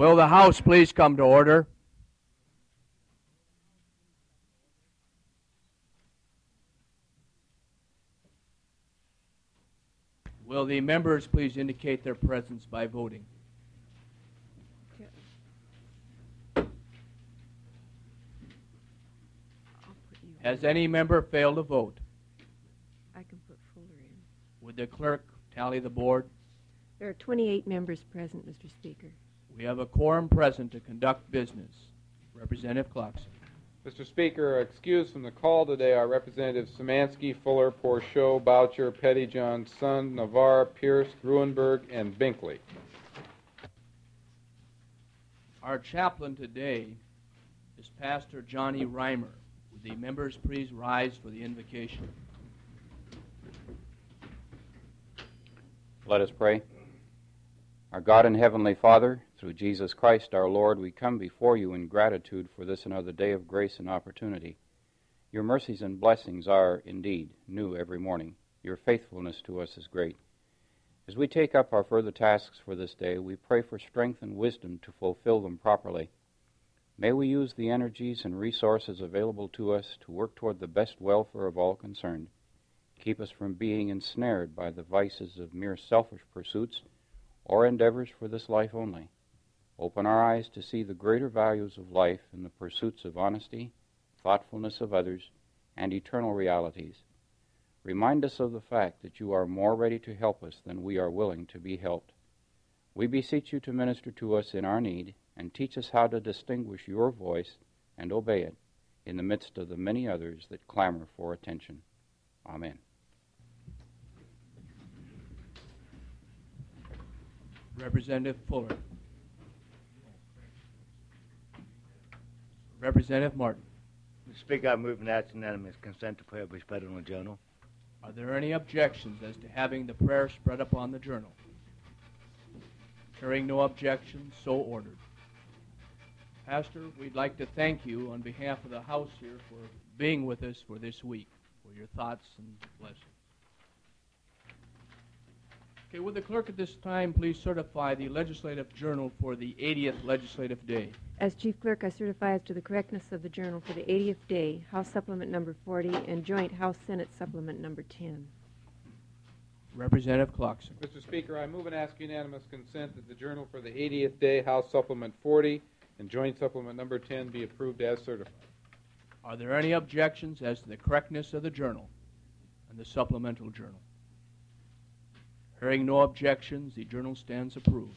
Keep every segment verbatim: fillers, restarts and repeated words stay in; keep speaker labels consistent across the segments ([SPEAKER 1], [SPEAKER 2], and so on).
[SPEAKER 1] Will the House please come to order? Will the members please indicate their presence by voting? Has any member failed to vote?
[SPEAKER 2] I can put Fuller in.
[SPEAKER 1] Would the clerk tally the board?
[SPEAKER 2] There are twenty-eight members present, Mister Speaker.
[SPEAKER 1] We have a quorum present to conduct business. Representative Clarkson.
[SPEAKER 3] Mister Speaker, excused from the call today are Representatives Szymanski, Fuller, Porchot, Boucher, Pettyjohn, Sund, Navarre, Pierce, Gruenberg, and Binkley.
[SPEAKER 1] Our chaplain today is Pastor Johnny Reimer. Would the members please rise for the invocation?
[SPEAKER 4] Let us pray. Our God and Heavenly Father, through Jesus Christ our Lord, we come before you in gratitude for this another day of grace and opportunity. Your mercies and blessings are, indeed, new every morning. Your faithfulness to us is great. As we take up our further tasks for this day, we pray for strength and wisdom to fulfill them properly. May we use the energies and resources available to us to work toward the best welfare of all concerned. Keep us from being ensnared by the vices of mere selfish pursuits or endeavors for this life only. Open our eyes to see the greater values of life in the pursuits of honesty, thoughtfulness of others, and eternal realities. Remind us of the fact that you are more ready to help us than we are willing to be helped. We beseech you to minister to us in our need and teach us how to distinguish your voice and obey it in the midst of the many others that clamor for attention. Amen.
[SPEAKER 1] Representative Fuller. Representative Martin.
[SPEAKER 5] Mister Speaker, I move an act unanimous consent to prayer be spread on the journal.
[SPEAKER 1] Are there any objections as to having the prayer spread upon the journal? Hearing no objections, so ordered. Pastor, we'd like to thank you on behalf of the House here for being with us for this week, for your thoughts and blessings. Okay, would the clerk at this time please certify the legislative journal for the eightieth legislative day?
[SPEAKER 2] As Chief Clerk, I certify as to the correctness of the journal for the eightieth day, House Supplement Number forty, and Joint House-Senate Supplement Number ten.
[SPEAKER 1] Representative Clarkson.
[SPEAKER 3] Mister Speaker, I move and ask unanimous consent that the journal for the eightieth day, House Supplement forty, and Joint Supplement Number ten be approved as certified.
[SPEAKER 1] Are there any objections as to the correctness of the journal and the supplemental journal? Hearing no objections, the journal stands approved.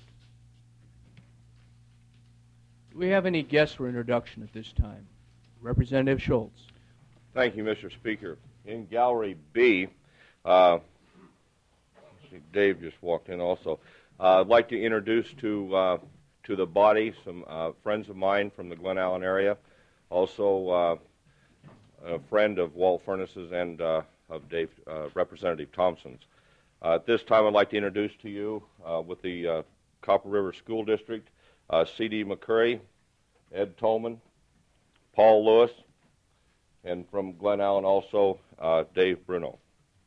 [SPEAKER 1] Do we have any guests for introduction at this time? Representative Schultz.
[SPEAKER 6] Thank you, Mister Speaker. In Gallery B, uh, see Dave just walked in also. Uh, I'd like to introduce to uh, to the body some uh, friends of mine from the Glen Allen area, also uh, a friend of Walt Furnace's and uh, of Dave, uh, Representative Thompson's. Uh, at this time, I'd like to introduce to you, uh, with the uh, Copper River School District, uh, C D McCurry, Ed Tolman, Paul Lewis, and from Glen Allen also, uh, Dave Bruno.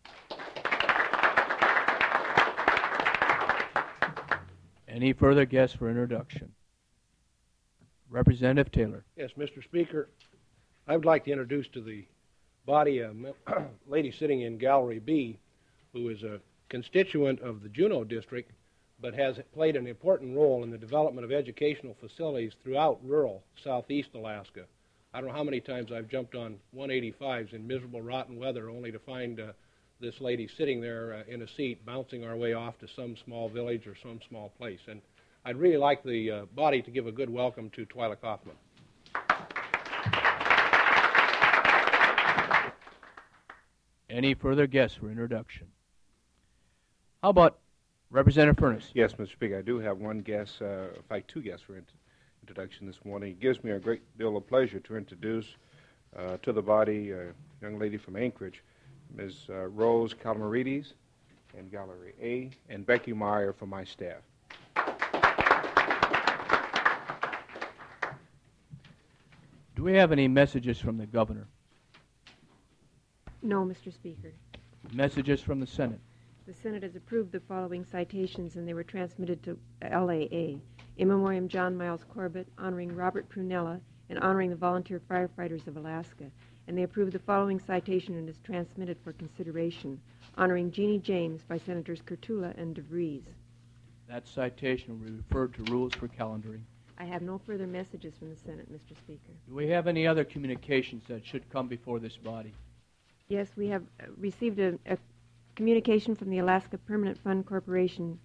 [SPEAKER 1] Any further guests for introduction? Representative Taylor.
[SPEAKER 7] Yes, Mister Speaker, I would like to introduce to the body a lady sitting in Gallery B who is a constituent of the Juneau District but has played an important role in the development of educational facilities throughout rural southeast Alaska. I don't know how many times I've jumped on one eighty-fives in miserable, rotten weather only to find uh, this lady sitting there uh, in a seat bouncing our way off to some small village or some small place. And I'd really like the uh, body to give a good welcome to Twyla Kaufman.
[SPEAKER 1] Any further guests for introduction? How about Representative Furnace?
[SPEAKER 8] Yes, Mister Speaker, I do have one guest, uh, in fact, two guests for int- introduction this morning. It gives me a great deal of pleasure to introduce uh, to the body a young lady from Anchorage, Miz Uh, Rose Calamarides in Gallery A, and Becky Meyer from my staff.
[SPEAKER 1] Do we have any messages from the governor?
[SPEAKER 2] No, Mister Speaker.
[SPEAKER 1] Messages from the Senate?
[SPEAKER 2] The Senate has approved the following citations, and they were transmitted to L A A. In memoriam John Miles Corbett, honoring Robert Prunella, and honoring the volunteer firefighters of Alaska. And they approved the following citation and is transmitted for consideration, honoring Jeannie James by Senators Kurtula and DeVries.
[SPEAKER 1] That citation will be referred to rules for calendaring.
[SPEAKER 2] I have no further messages from the Senate, Mister Speaker.
[SPEAKER 1] Do we have any other communications that should come before this body?
[SPEAKER 2] Yes, we have uh, received a, a communication from the Alaska Permanent Fund Corporation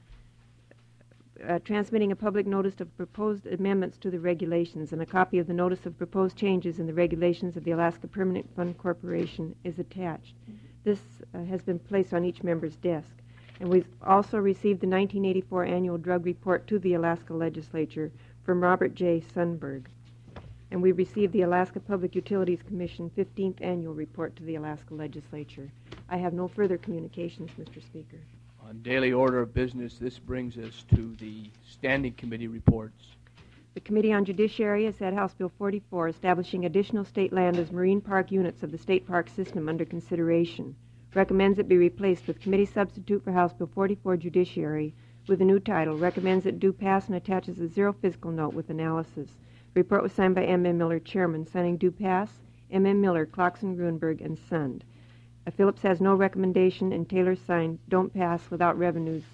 [SPEAKER 2] uh, transmitting a public notice of proposed amendments to the regulations, and a copy of the notice of proposed changes in the regulations of the Alaska Permanent Fund Corporation is attached. This uh, has been placed on each member's desk. And we've also received the nineteen eighty-four annual drug report to the Alaska Legislature from Robert J. Sundberg. And we received the Alaska Public Utilities Commission fifteenth annual report to the Alaska Legislature. I have no further communications, Mister Speaker.
[SPEAKER 1] On daily order of business, this brings us to the standing committee reports.
[SPEAKER 2] The Committee on Judiciary has had House Bill forty-four establishing additional state land as marine park units of the state park system under consideration. Recommends it be replaced with committee substitute for House Bill forty-four Judiciary with a new title. Recommends it do pass and attaches a zero fiscal note with analysis. The report was signed by M M Miller, Chairman, signing do pass, M M Miller, Clarkson, Grunberg, and Sund. Uh, Phillips has no recommendation, and Taylor signed don't pass without revenues,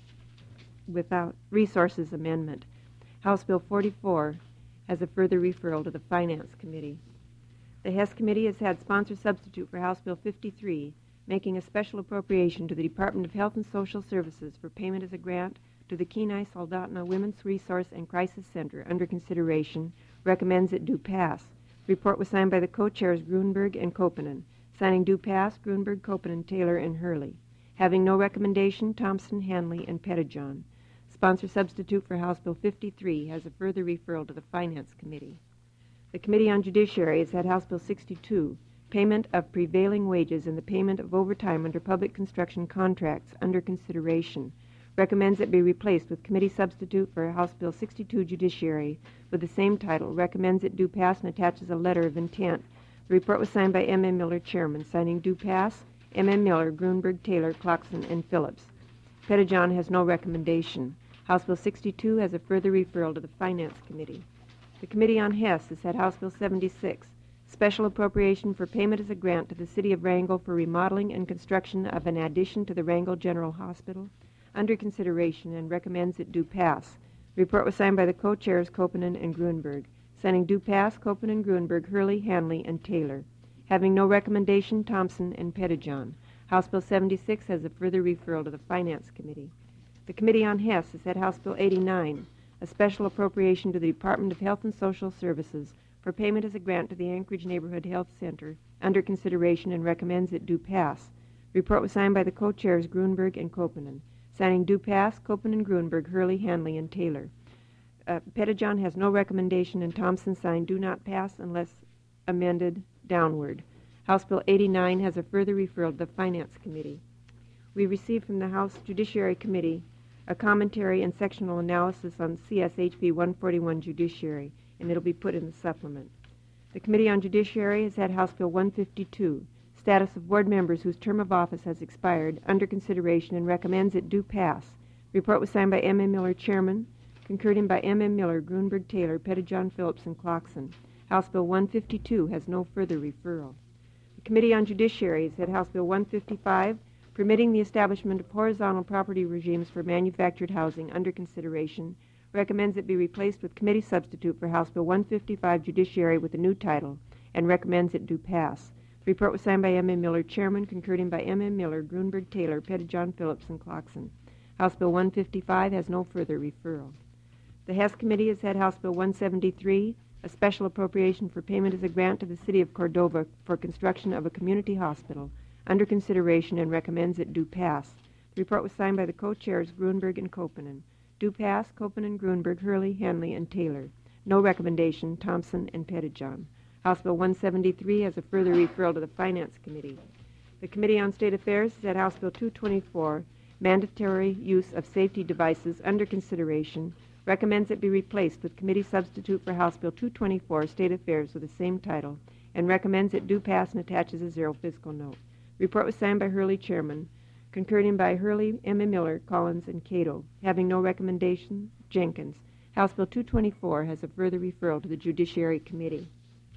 [SPEAKER 2] without resources amendment. House Bill forty-four has a further referral to the Finance Committee. The Hess Committee has had sponsor substitute for House Bill fifty-three, making a special appropriation to the Department of Health and Social Services for payment as a grant to the Kenai Soldotna Women's Resource and Crisis Center under consideration. Recommends it do pass. Report was signed by the co-chairs Grunberg and Kopenen. Signing do pass, Grunberg, Kopenen, Taylor, and Hurley. Having no recommendation, Thompson, Hanley, and Pettijohn. Sponsor substitute for House Bill fifty-three has a further referral to the Finance Committee. The Committee on Judiciary has had House Bill sixty-two, payment of prevailing wages and the payment of overtime under public construction contracts under consideration. Recommends it be replaced with committee substitute for House Bill sixty-two Judiciary with the same title. Recommends it do pass and attaches a letter of intent. The report was signed by M M Miller, Chairman. Signing do pass, M M Miller, Grunberg, Taylor, Clarkson, and Phillips. Pettijohn has no recommendation. House Bill sixty-two has a further referral to the Finance Committee. The Committee on Hess has had House Bill seventy-six, special appropriation for payment as a grant to the City of Wrangell for remodeling and construction of an addition to the Wrangell General Hospital, under consideration, and recommends it do pass. The report was signed by the co-chairs Kopenen and Grunberg. Signing do pass, Kopenen, Grunberg, Hurley, Hanley, and Taylor. Having no recommendation, Thompson and Pettijohn. House Bill seventy-six has a further referral to the Finance Committee. The Committee on Hess has had House Bill eighty-nine, a special appropriation to the Department of Health and Social Services for payment as a grant to the Anchorage Neighborhood Health Center under consideration, and recommends it do pass. The report was signed by the co-chairs Grunberg and Kopenen. Signing do pass, Kopenen, Grunberg, Hurley, Hanley, and Taylor. Uh, Pettijohn has no recommendation, and Thompson signed do not pass unless amended downward. House Bill eighty-nine has a further referral to the Finance Committee. We received from the House Judiciary Committee a commentary and sectional analysis on C S H B one forty-one Judiciary, and it'll be put in the supplement. The Committee on Judiciary has had House Bill one fifty-two, status of board members whose term of office has expired, under consideration, and recommends it do pass. The report was signed by M M Miller, Chairman, concurred in by M M Miller, Grunberg, Taylor, Pettijohn, Phillips, and Clarkson. House Bill one fifty-two has no further referral. The Committee on Judiciary has had House Bill one fifty-five, permitting the establishment of horizontal property regimes for manufactured housing, under consideration. Recommends it be replaced with committee substitute for House Bill one fifty-five Judiciary with a new title, and recommends it do pass. The report was signed by M M Miller, Chairman, concurred in by M M Miller, Grunberg, Taylor, Pettijohn, Phillips, and Clarkson. House Bill one fifty-five has no further referral. The Hess Committee has had House Bill one seventy-three, a special appropriation for payment as a grant to the City of Cordova for construction of a community hospital, under consideration, and recommends it do pass. The report was signed by the co-chairs Grunberg and Kopenen. Do pass, Kopenen, Grunberg, Hurley, Hanley, and Taylor. No recommendation, Thompson and Pettijohn. House Bill one seventy-three has a further referral to the Finance Committee. The Committee on State Affairs has had House Bill two twenty-four, mandatory use of safety devices, under consideration. Recommends it be replaced with committee substitute for House Bill two twenty-four, State Affairs, with the same title, and recommends it do pass and attaches a zero fiscal note. Report was signed by Hurley, Chairman, concurred in by Hurley, Emma Miller, Collins, and Cato. Having no recommendation, Jenkins. House Bill two twenty-four has a further referral to the Judiciary Committee.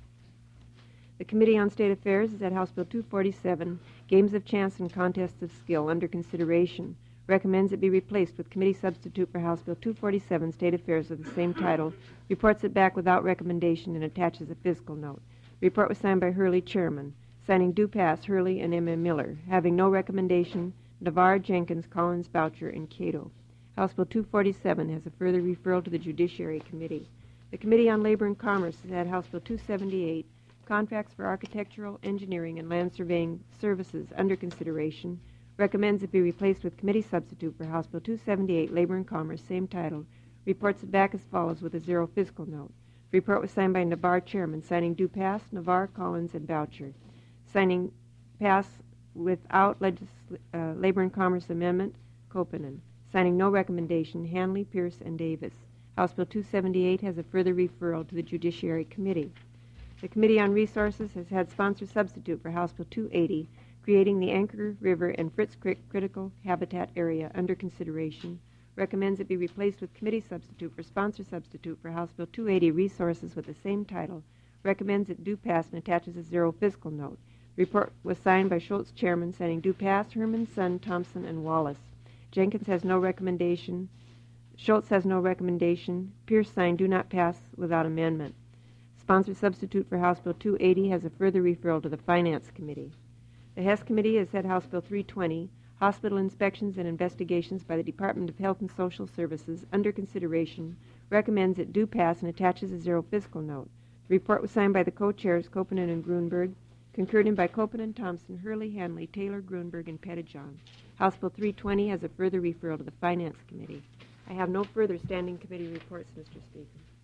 [SPEAKER 2] The Committee on State Affairs is at House Bill two forty-seven, Games of Chance and Contests of Skill, under consideration. Recommends it be replaced with committee substitute for House Bill two forty-seven, State Affairs of the same title, reports it back without recommendation, and attaches a fiscal note. The report was signed by Hurley, Chairman. Signing do pass, Hurley and M M. Miller. Having no recommendation, Navarre, Jenkins, Collins, Boucher, and Cato. House Bill two forty-seven has a further referral to the Judiciary Committee. The Committee on Labor and Commerce has had House Bill two seventy-eight, Contracts for Architectural, Engineering, and Land Surveying Services, under consideration. Recommends it be replaced with committee substitute for House Bill two seventy-eight, Labor and Commerce, same title. Reports it back as follows with a zero fiscal note. The report was signed by Navarre, Chairman. Signing do pass, Navarre, Collins, and Boucher. Signing pass without legis- uh, Labor and Commerce amendment, Kopenen. Signing no recommendation, Hanley, Pierce, and Davis. House Bill two seventy-eight has a further referral to the Judiciary Committee. The Committee on Resources has had sponsor substitute for House Bill two eighty, creating the Anchor River and Fritz Creek Critical Habitat Area, under consideration. Recommends it be replaced with committee substitute for sponsor substitute for House Bill two eighty, Resources, with the same title. Recommends it do pass and attaches a zero fiscal note. The report was signed by Schultz, Chairman, signing do pass, Herman, Son, Thompson, and Wallace. Jenkins has no recommendation. Schultz has no recommendation. Pierce signed do not pass without amendment. Sponsor substitute for House Bill two eighty has a further referral to the Finance Committee. The Hess Committee has had House Bill three twenty, Hospital Inspections and Investigations by the Department of Health and Social Services, under consideration. Recommends it do pass and attaches a zero fiscal note. The report was signed by the co-chairs, Kopenen and Grunberg, concurred in by Kopenen, Thompson, Hurley, Hanley, Taylor, Grunberg, and Pettijohn. House Bill three twenty has a further referral to the Finance Committee. I have no further standing committee reports, Mister Speaker.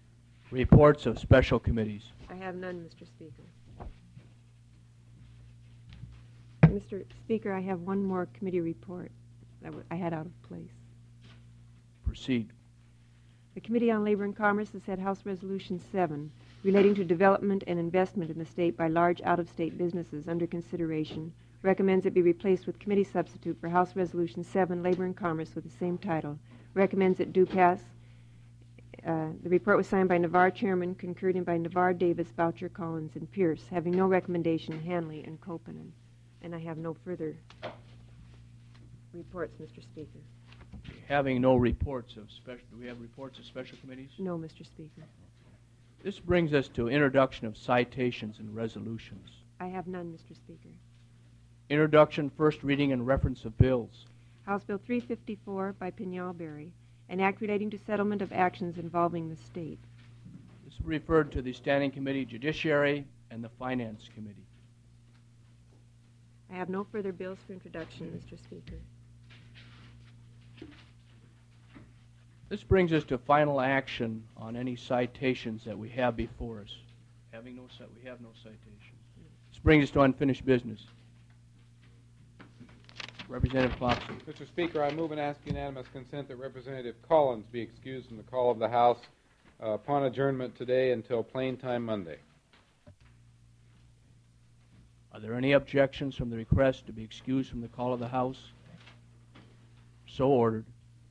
[SPEAKER 1] Reports of special committees.
[SPEAKER 2] I have none, Mister Speaker. Mister Speaker, I have one more committee report that w- I had out of place.
[SPEAKER 1] Proceed.
[SPEAKER 2] The Committee on Labor and Commerce has had House Resolution seven, relating to development and investment in the state by large out-of-state businesses, under consideration. Recommends it be replaced with committee substitute for House Resolution seven, Labor and Commerce, with the same title. Recommends it do pass. Uh, the report was signed by Navarre, Chairman, concurred in by Navarre, Davis, Boucher, Collins, and Pierce. Having no recommendation, Hanley and Kopenen. And I have no further reports, Mister Speaker.
[SPEAKER 1] Having no reports of special, do we have reports of special committees?
[SPEAKER 2] No, Mister Speaker.
[SPEAKER 1] This brings us to introduction of citations and resolutions.
[SPEAKER 2] I have none, Mister Speaker.
[SPEAKER 1] Introduction, first reading, and reference of bills.
[SPEAKER 2] House Bill three fifty-four by Pinalberry, an act relating to settlement of actions involving the state.
[SPEAKER 1] This is referred to the Standing Committee, Judiciary, and the Finance Committee.
[SPEAKER 2] I have no further bills for introduction, Mister Speaker.
[SPEAKER 1] This brings us to final action on any citations that we have before us. Having no, we have no citations. This brings us to unfinished business. Representative Clarkson.
[SPEAKER 3] Mister Speaker, I move and ask unanimous consent that Representative Collins be excused from the call of the House uh, upon adjournment today until plain time Monday.
[SPEAKER 1] Are there any objections from the request to be excused from the call of the House? So ordered.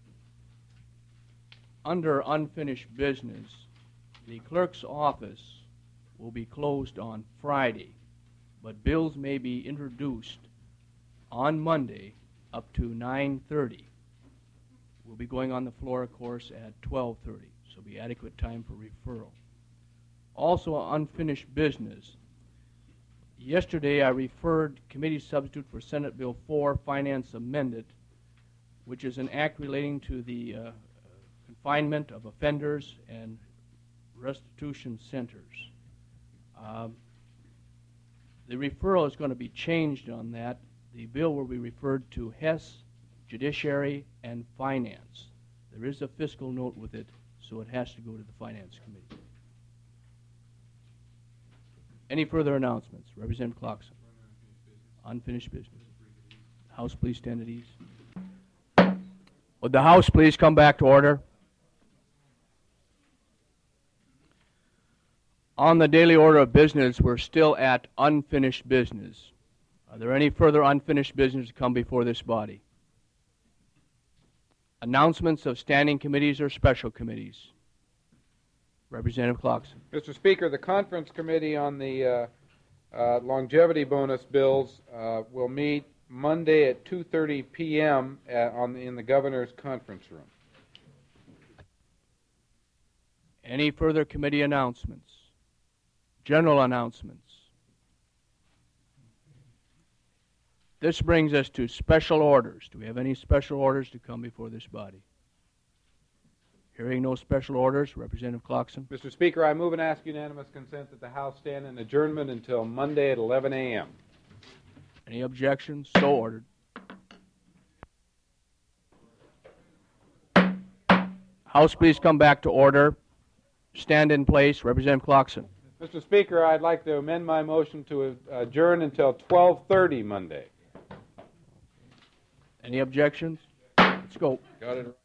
[SPEAKER 1] Under unfinished business, the clerk's office will be closed on Friday, but bills may be introduced on Monday up to nine thirty. We'll be going on the floor, of course, at twelve thirty, so be adequate time for referral. Also, unfinished business. Yesterday, I referred committee substitute for Senate Bill four, Finance Amended, which is an act relating to the uh, confinement of offenders and restitution centers. Um, the referral is going to be changed on that. The bill will be referred to Hess, Judiciary, and Finance. There is a fiscal note with it, so it has to go to the Finance Committee. Any further announcements? Representative Clarkson. Unfinished business. House, please stand at ease. Would the House please come back to order? On the daily order of business, we're still at unfinished business. Are there any further unfinished business to come before this body? Announcements of standing committees or special committees. Representative Clarkson.
[SPEAKER 3] Mister Speaker, the conference committee on the uh, uh, longevity bonus bills uh, will meet Monday at two thirty p.m. At, on the, in the governor's conference room.
[SPEAKER 1] Any further committee announcements? General announcements. This brings us to special orders. Do we have any special orders to come before this body? Hearing no special orders, Representative Clarkson.
[SPEAKER 3] Mister Speaker, I move and ask unanimous consent that the House stand in adjournment until Monday at eleven a.m.
[SPEAKER 1] Any objections? So ordered. House, please come back to order. Stand in place. Representative Clarkson.
[SPEAKER 3] Mister Speaker, I'd like to amend my motion to adjourn until twelve thirty Monday.
[SPEAKER 1] Any objections? Let's go.
[SPEAKER 3] Got it.